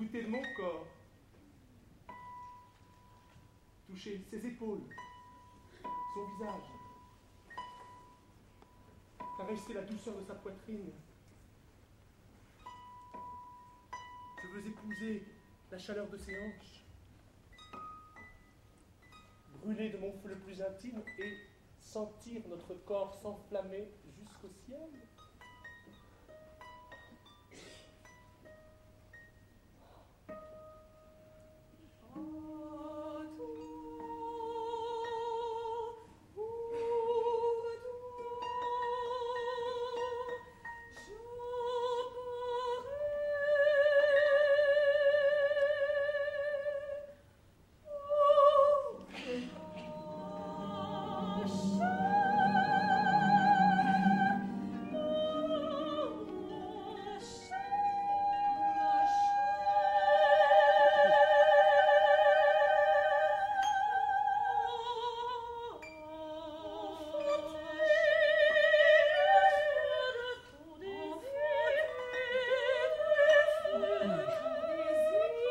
l'extrémité de mon corps, toucher ses épaules, son visage, caresser la douceur de sa poitrine. Je veux épouser la chaleur de ses hanches, brûler de mon feu le plus intime et sentir notre corps s'enflammer jusqu'au ciel.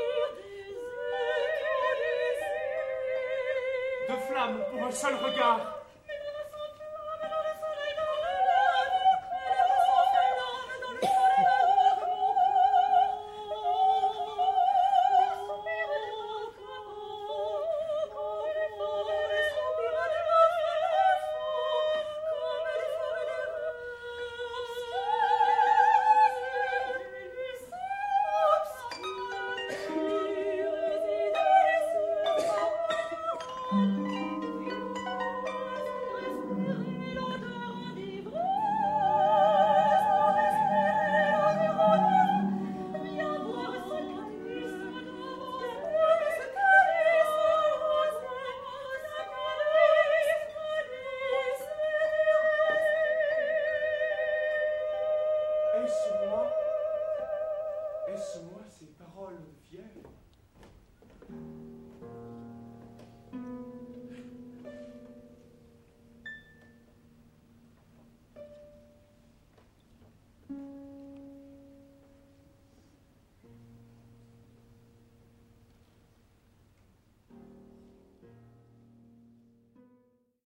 Pour un seul regard.